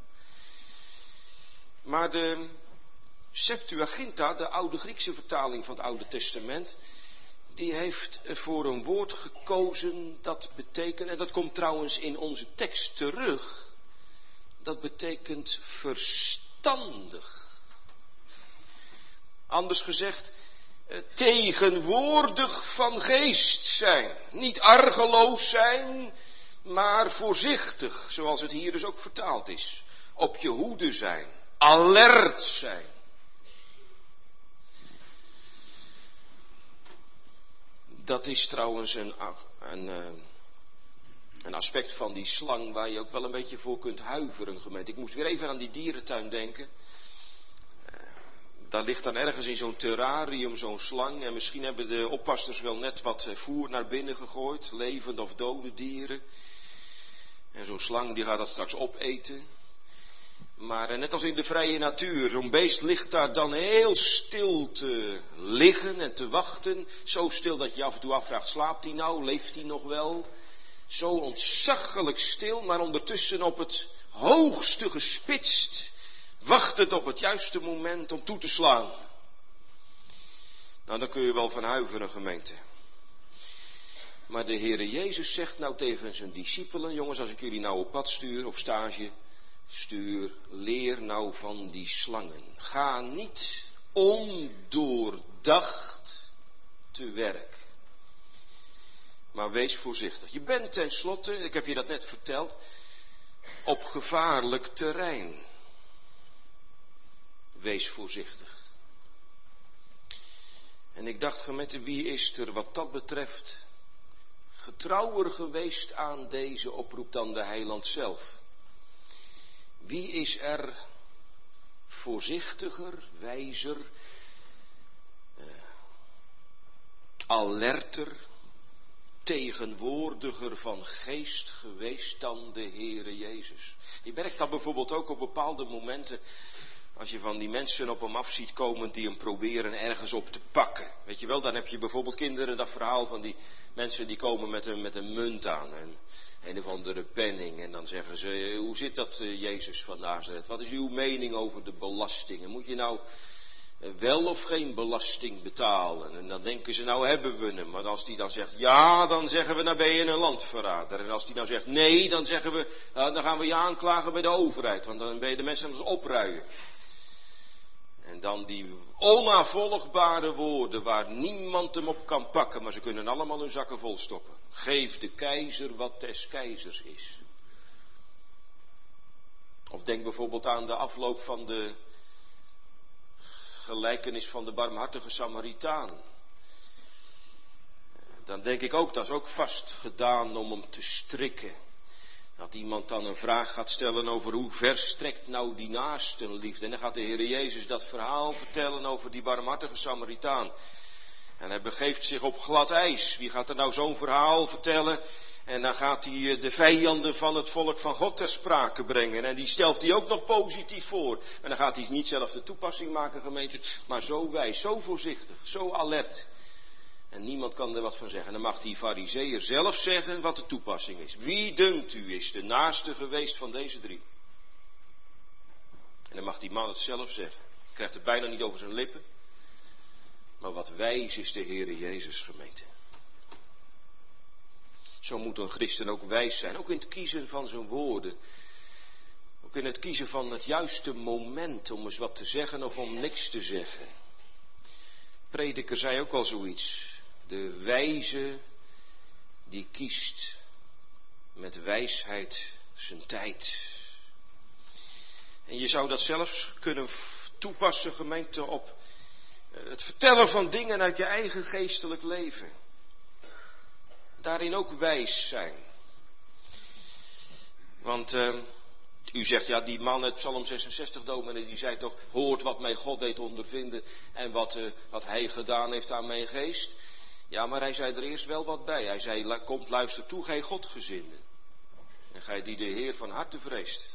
Maar de Septuaginta, de oude Griekse vertaling van het Oude Testament, die heeft voor een woord gekozen dat betekent, en dat komt trouwens in onze tekst terug, dat betekent verstandig. Anders gezegd, tegenwoordig van geest zijn. Niet argeloos zijn, maar voorzichtig, zoals het hier dus ook vertaald is. Op je hoede zijn. Alert zijn. Dat is trouwens een aspect van die slang waar je ook wel een beetje voor kunt huiveren, gemeente. Ik moest weer even aan die dierentuin denken. Daar ligt dan ergens in zo'n terrarium zo'n slang. En misschien hebben de oppassers wel net wat voer naar binnen gegooid. Levende of dode dieren. En zo'n slang die gaat dat straks opeten. Maar net als in de vrije natuur, zo'n beest ligt daar dan heel stil te liggen en te wachten. Zo stil dat je af en toe afvraagt, slaapt hij nou, leeft hij nog wel? Zo ontzaglijk stil, maar ondertussen op het hoogste gespitst, wachtend op het juiste moment om toe te slaan. Nou, daar kun je wel van huiveren, gemeente. Maar de Heere Jezus zegt nou tegen zijn discipelen, jongens, als ik jullie nou op pad stuur, op stage stuur, leer nou van die slangen. Ga niet ondoordacht te werk. Maar wees voorzichtig. Je bent tenslotte, ik heb je dat net verteld, op gevaarlijk terrein. Wees voorzichtig. En ik dacht, gemeente, wie is er wat dat betreft getrouwer geweest aan deze oproep dan de Heiland zelf? Wie is er voorzichtiger, wijzer, alerter, tegenwoordiger van geest geweest dan de Heere Jezus? Je merkt dat bijvoorbeeld ook op bepaalde momenten, als je van die mensen op hem af ziet komen die hem proberen ergens op te pakken. Weet je wel, dan heb je bijvoorbeeld kinderen, dat verhaal van die mensen die komen met een munt aan. En een of andere penning. En dan zeggen ze, hoe zit dat Jezus van Nazareth? Wat is uw mening over de belastingen? Moet je nou wel of geen belasting betalen? En dan denken ze, nou hebben we hem. Maar als die dan zegt ja, dan zeggen we, nou ben je een landverrader. En als die nou zegt nee, dan zeggen we, dan gaan we je aanklagen bij de overheid. Want dan ben je de mensen aan het opruien. En dan die onnavolgbare woorden waar niemand hem op kan pakken, maar ze kunnen allemaal hun zakken vol stoppen. Geef de keizer wat des keizers is. Of denk bijvoorbeeld aan de afloop van de gelijkenis van de barmhartige Samaritaan. Dan denk ik ook, dat is ook vast gedaan om hem te strikken. Dat iemand dan een vraag gaat stellen over hoe ver strekt nou die naastenliefde. En dan gaat de Heer Jezus dat verhaal vertellen over die barmhartige Samaritaan. En hij begeeft zich op glad ijs. Wie gaat er nou zo'n verhaal vertellen? En dan gaat hij de vijanden van het volk van God ter sprake brengen. En die stelt hij ook nog positief voor. En dan gaat hij niet zelf de toepassing maken, gemeente. Maar zo wijs, zo voorzichtig, zo alert. En niemand kan er wat van zeggen. En dan mag die farizeeër zelf zeggen wat de toepassing is. Wie dunkt u is de naaste geweest van deze drie? En dan mag die man het zelf zeggen. Hij krijgt het bijna niet over zijn lippen. Maar wat wijs is de Heere Jezus, gemeente. Zo moet een christen ook wijs zijn. Ook in het kiezen van zijn woorden. Ook in het kiezen van het juiste moment om eens wat te zeggen of om niks te zeggen. Prediker zei ook al zoiets. De wijze die kiest met wijsheid zijn tijd. En je zou dat zelfs kunnen toepassen, gemeente, op het vertellen van dingen uit je eigen geestelijk leven. Daarin ook wijs zijn. Want u zegt, ja, die man uit Psalm 66, dominee, die zei toch, hoort wat mij God deed ondervinden en wat hij gedaan heeft aan mijn geest. Ja, maar hij zei er eerst wel wat bij. Hij zei, komt, luister toe, gij Godgezinden. En gij die de Heer van harte vreest.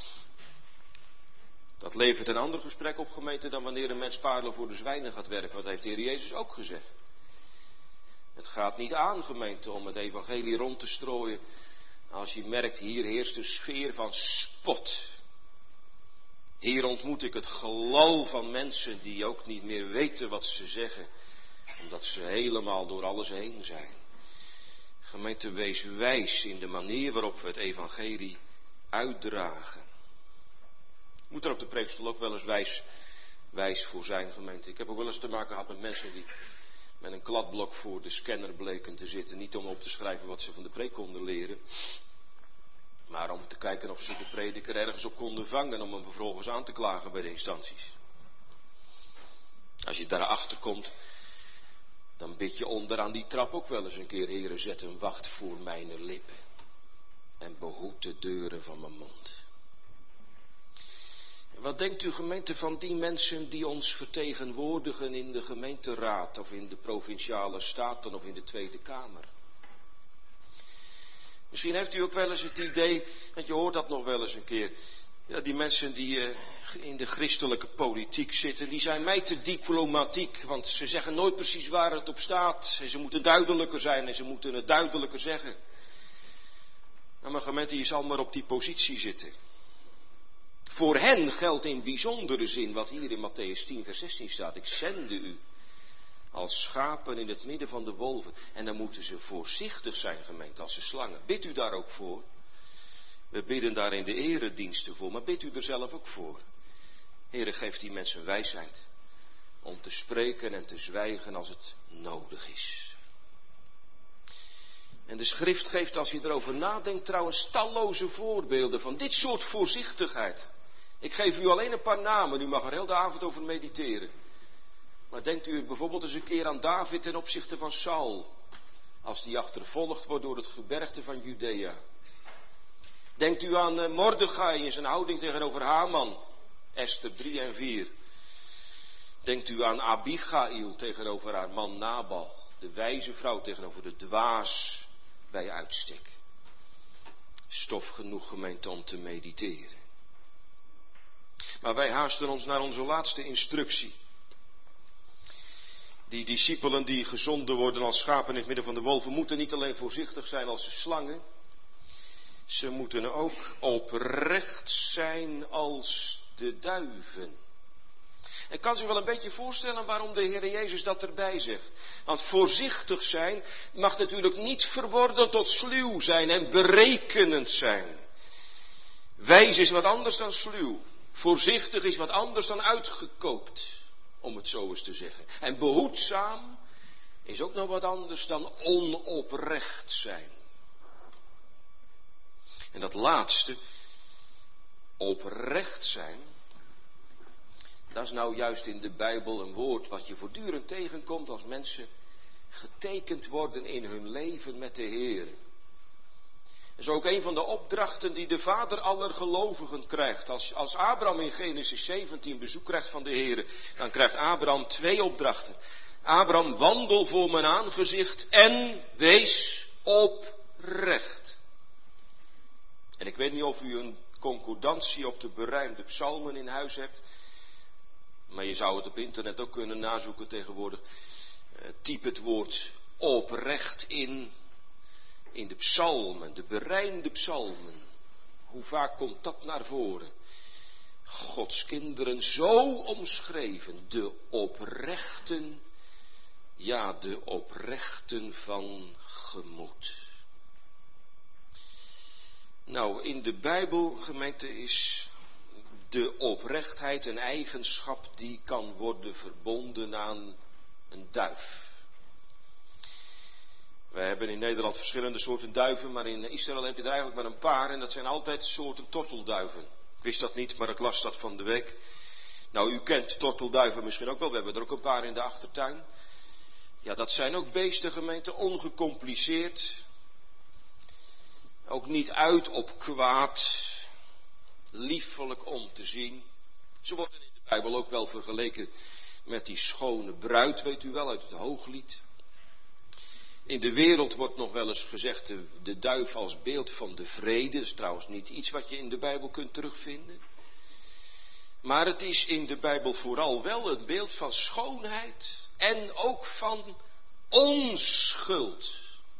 Dat levert een ander gesprek op, gemeente, dan wanneer een mens parelen voor de zwijnen gaat werken. Wat heeft de Heer Jezus ook gezegd. Het gaat niet aan, gemeente, om het evangelie rond te strooien. Als je merkt, hier heerst een sfeer van spot. Hier ontmoet ik het gelal van mensen die ook niet meer weten wat ze zeggen. Omdat ze helemaal door alles heen zijn. Gemeente, wees wijs in de manier waarop we het evangelie uitdragen. Moet er op de preekstoel ook wel eens wijs voor zijn, gemeente. Ik heb ook wel eens te maken gehad met mensen die met een kladblok voor de scanner bleken te zitten. Niet om op te schrijven wat ze van de preek konden leren. Maar om te kijken of ze de prediker ergens op konden vangen. Om hem vervolgens aan te klagen bij de instanties. Als je daarachter komt, dan bid je onderaan die trap ook wel eens een keer. Heere, zet een wacht voor mijn lippen. En behoed de deuren van mijn mond. Wat denkt u, gemeente, van die mensen die ons vertegenwoordigen in de gemeenteraad of in de provinciale staten of in de Tweede Kamer? Misschien heeft u ook wel eens het idee, want je hoort dat nog wel eens een keer. Ja, die mensen die in de christelijke politiek zitten, die zijn mij te diplomatiek, want ze zeggen nooit precies waar het op staat. En ze moeten duidelijker zijn en ze moeten het duidelijker zeggen. Nou, maar gemeente, je zal maar op die positie zitten. Voor hen geldt in bijzondere zin wat hier in Mattheüs 10 vers 16 staat. Ik zende u als schapen in het midden van de wolven. En dan moeten ze voorzichtig zijn, gemeente, als ze slangen. Bid u daar ook voor. We bidden daar in de erediensten voor, maar bid u er zelf ook voor. Heere, geef die mensen wijsheid om te spreken en te zwijgen als het nodig is. En de schrift geeft, als je erover nadenkt, trouwens talloze voorbeelden van dit soort voorzichtigheid. Ik geef u alleen een paar namen, u mag er heel de avond over mediteren. Maar denkt u bijvoorbeeld eens een keer aan David ten opzichte van Saul, als die achtervolgd wordt door het gebergte van Judea. Denkt u aan Mordechai in zijn houding tegenover Haman, Esther 3 en 4. Denkt u aan Abigail tegenover haar man Nabal, de wijze vrouw tegenover de dwaas bij uitstek. Stof genoeg, gemeente, om te mediteren. Maar wij haasten ons naar onze laatste instructie. Die discipelen die gezonden worden als schapen in het midden van de wolven moeten niet alleen voorzichtig zijn als slangen. Ze moeten ook oprecht zijn als de duiven. En kan zich wel een beetje voorstellen waarom de Heer Jezus dat erbij zegt. Want voorzichtig zijn mag natuurlijk niet verworden tot sluw zijn en berekenend zijn. Wijs is wat anders dan sluw. Voorzichtig is wat anders dan uitgekookt, om het zo eens te zeggen. En behoedzaam is ook nog wat anders dan onoprecht zijn. En dat laatste, oprecht zijn, dat is nou juist in de Bijbel een woord wat je voortdurend tegenkomt als mensen getekend worden in hun leven met de Heer. Dat is ook een van de opdrachten die de Vader aller gelovigen krijgt. Als Abraham in Genesis 17 bezoek krijgt van de Heer, dan krijgt Abraham 2 opdrachten. Abraham, wandel voor mijn aangezicht en wees oprecht. En ik weet niet of u een concordantie op de berijmde psalmen in huis hebt. Maar je zou het op internet ook kunnen nazoeken tegenwoordig. Typ het woord oprecht in de psalmen, de berijmde psalmen. Hoe vaak komt dat naar voren? Gods kinderen zo omschreven, de oprechten, ja, de oprechten van gemoed. Nou, in de Bijbel, gemeente, is de oprechtheid een eigenschap die kan worden verbonden aan een duif. Wij hebben in Nederland verschillende soorten duiven, maar in Israël heb je er eigenlijk maar een paar en dat zijn altijd soorten tortelduiven. Ik wist dat niet, maar ik las dat van de week. Nou, u kent tortelduiven misschien ook wel, we hebben er ook een paar in de achtertuin. Ja, dat zijn ook beesten, gemeente, ongecompliceerd. Ook niet uit op kwaad, liefelijk om te zien. Ze worden in de Bijbel ook wel vergeleken met die schone bruid, weet u wel, uit het Hooglied. In de wereld wordt nog wel eens gezegd de duif als beeld van de vrede. Dat is trouwens niet iets wat je in de Bijbel kunt terugvinden. Maar het is in de Bijbel vooral wel een beeld van schoonheid en ook van onschuld.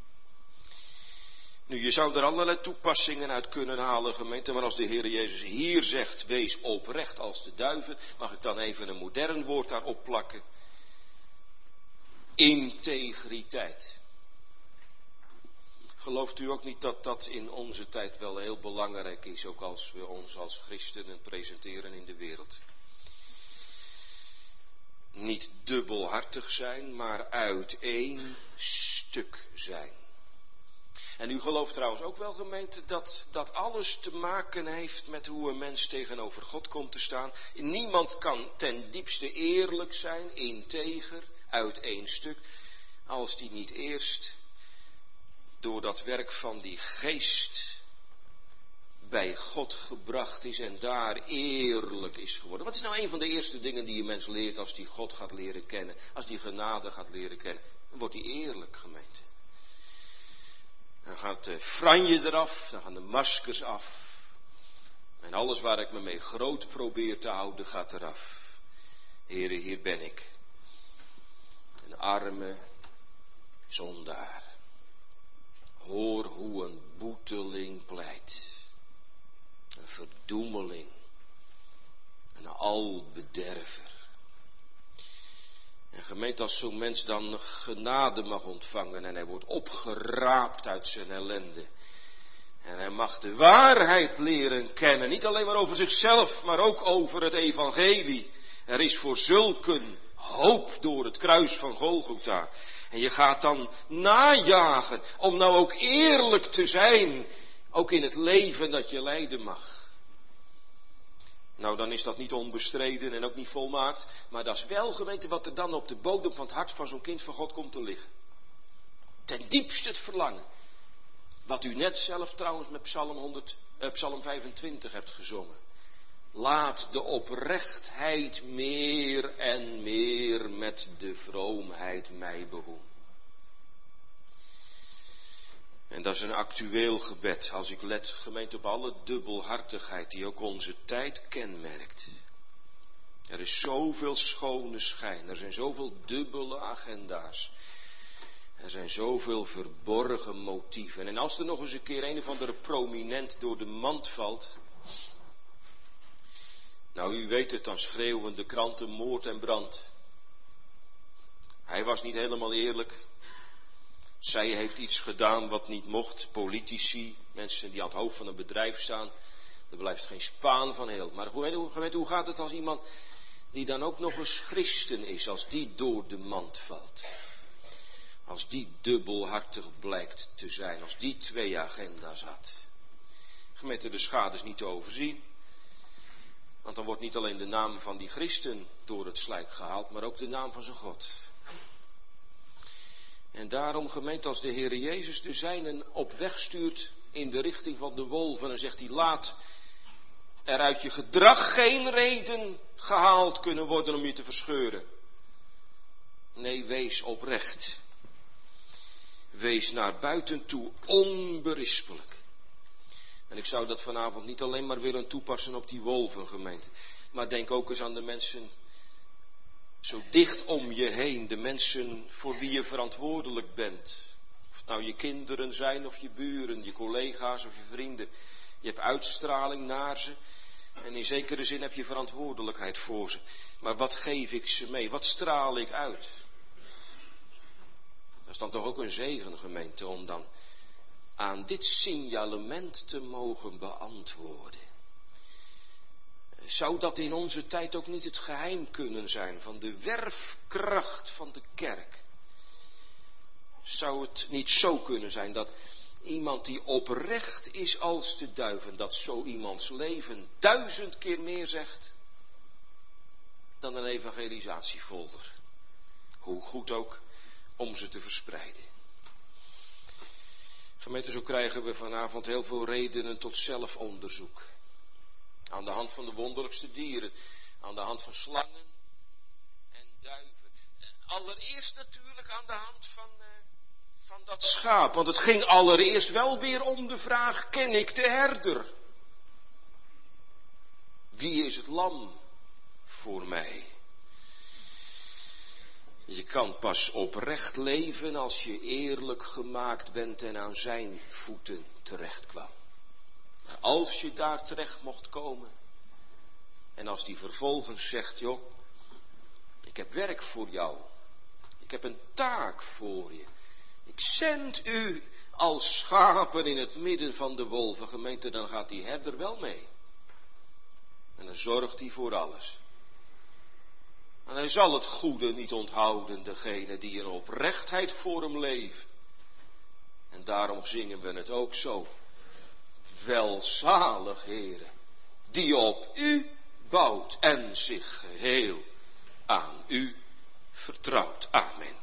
Nu, je zou er allerlei toepassingen uit kunnen halen, gemeente, maar als de Heer Jezus hier zegt, wees oprecht als de duiven, mag ik dan even een modern woord daarop plakken? Integriteit. Gelooft u ook niet dat dat in onze tijd wel heel belangrijk is, ook als we ons als christenen presenteren in de wereld? Niet dubbelhartig zijn, maar uit één stuk zijn. En u gelooft trouwens ook wel, gemeente, dat alles te maken heeft met hoe een mens tegenover God komt te staan. Niemand kan ten diepste eerlijk zijn, integer, uit één stuk, als die niet eerst door dat werk van die geest bij God gebracht is en daar eerlijk is geworden. Wat is nou een van de eerste dingen die een mens leert als die God gaat leren kennen, als die genade gaat leren kennen? Dan wordt hij eerlijk, gemeente. Dan gaat de franje eraf, dan gaan de maskers af. En alles waar ik me mee groot probeer te houden gaat eraf. Heere, hier ben ik. Een arme zondaar. Hoor hoe een boeteling pleit. Een verdoemeling. Een albederver. En gemeente, als zo'n mens dan genade mag ontvangen en hij wordt opgeraapt uit zijn ellende. En hij mag de waarheid leren kennen, niet alleen maar over zichzelf, maar ook over het evangelie. Er is voor zulken hoop door het kruis van Golgotha. En je gaat dan najagen om nou ook eerlijk te zijn, ook in het leven dat je leiden mag. Nou, dan is dat niet onbestreden en ook niet volmaakt, maar dat is wel, gemeente, wat er dan op de bodem van het hart van zo'n kind van God komt te liggen. Ten diepste het verlangen. Wat u net zelf trouwens met Psalm 25 hebt gezongen. Laat de oprechtheid meer en meer met de vroomheid mij behoeden. En dat is een actueel gebed, als ik let, gemeente, op alle dubbelhartigheid die ook onze tijd kenmerkt. Er is zoveel schone schijn, er zijn zoveel dubbele agenda's. Er zijn zoveel verborgen motieven. En als er nog eens een keer een of andere prominent door de mand valt. Nou, u weet het, dan schreeuwen de kranten moord en brand. Hij was niet helemaal eerlijk. Zij heeft iets gedaan wat niet mocht. Politici, mensen die aan het hoofd van een bedrijf staan. Er blijft geen spaan van heel. Maar hoe gaat het als iemand die dan ook nog eens christen is, als die door de mand valt? Als die dubbelhartig blijkt te zijn, als die twee agenda's had. Gemeente, de schade is niet te overzien. Want dan wordt niet alleen de naam van die christen door het slijk gehaald, maar ook de naam van zijn God. En daarom, gemeente, als de Heer Jezus de zijnen op weg stuurt in de richting van de wolven, dan zegt hij, laat er uit je gedrag geen reden gehaald kunnen worden om je te verscheuren. Nee, wees oprecht. Wees naar buiten toe onberispelijk. En ik zou dat vanavond niet alleen maar willen toepassen op die Wolvengemeente. Maar denk ook eens aan de mensen zo dicht om je heen. De mensen voor wie je verantwoordelijk bent. Of het nou je kinderen zijn of je buren, je collega's of je vrienden. Je hebt uitstraling naar ze. En in zekere zin heb je verantwoordelijkheid voor ze. Maar wat geef ik ze mee? Wat straal ik uit? Dat is dan toch ook een zegen, gemeente, om dan aan dit signalement te mogen beantwoorden. Zou dat in onze tijd ook niet het geheim kunnen zijn van de werfkracht van de kerk? Zou het niet zo kunnen zijn dat iemand die oprecht is als de duiven, dat zo iemands leven 1000 keer meer zegt dan een evangelisatiefolder? Hoe goed ook om ze te verspreiden. Gemeente, zo krijgen we vanavond heel veel redenen tot zelfonderzoek. Aan de hand van de wonderlijkste dieren. Aan de hand van slangen en duiven. Allereerst natuurlijk aan de hand van dat schaap. Want het ging allereerst wel weer om de vraag, ken ik de herder? Wie is het lam voor mij? Je kan pas oprecht leven als je eerlijk gemaakt bent en aan zijn voeten terecht kwam. Als je daar terecht mocht komen. En als die vervolgens zegt, joh, ik heb werk voor jou. Ik heb een taak voor je. Ik zend u als schapen in het midden van de wolvengemeente. Dan gaat die herder wel mee. En dan zorgt hij voor alles. En hij zal het goede niet onthouden, degene die in oprechtheid voor hem leven. En daarom zingen we het ook zo. Welzalig, Heere, die op u bouwt en zich geheel aan u vertrouwt. Amen.